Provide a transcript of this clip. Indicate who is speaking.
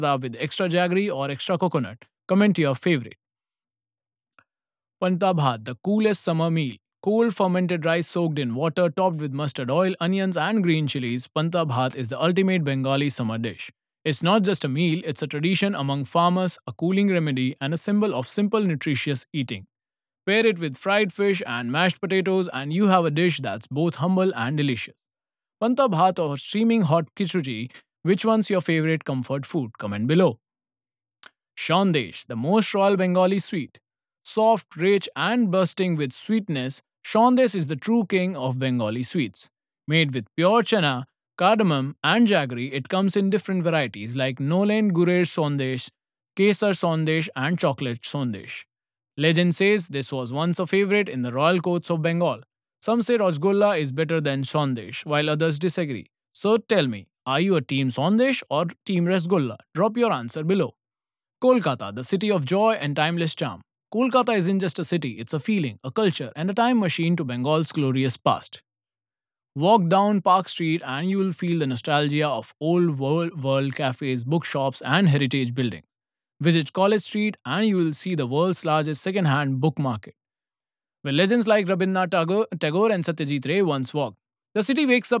Speaker 1: with extra jaggery or extra coconut. Comment your favorite. Panta Bhat, the coolest summer meal. Cold fermented rice soaked in water, topped with mustard oil, onions, and green chilies. Panta Bhat is the ultimate Bengali summer dish. It's not just a meal, it's a tradition among farmers, a cooling remedy, and a symbol of simple, nutritious eating. Pair it with fried fish and mashed potatoes, and you have a dish that's both humble and delicious. Panta Bhat or steaming hot khichdi, which one's your favorite comfort food? Comment below. Shandesh, the most royal Bengali sweet. Soft, rich, and bursting with sweetness, Shandesh is the true king of Bengali sweets. Made with pure chana, cardamom, and jaggery, it comes in different varieties like Nolen Gurer Sandesh, Kesar Sandesh, and Chocolate Sandesh. Legend says this was once a favorite in the royal courts of Bengal. Some say Rajgolla is better than Sandesh, while others disagree. So tell me, are you a team Sandesh or team Rasgulla? Drop your answer below. Kolkata, the city of joy and timeless charm. Kolkata isn't just a city, it's a feeling, a culture, and a time machine to Bengal's glorious past. Walk down Park Street and you will feel the nostalgia of old world cafes, bookshops, and heritage buildings. Visit College Street and you will see the world's largest second-hand book market, where legends like Rabindranath Tagore and Satyajit Ray once walked. The city wakes up